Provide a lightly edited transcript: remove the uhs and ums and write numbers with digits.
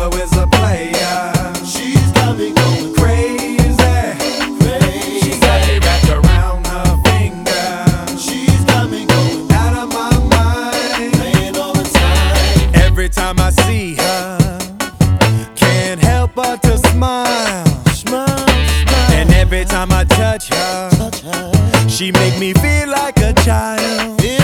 mother is a player. She's got me going Crazy. crazy. She got me wrapped around her finger. She's got me going Out of my mind. playing all the time. Every time I see her, can't help but to smile. Smile, smile. And every time I touch her, Touch her. she make me feel like a child. Feel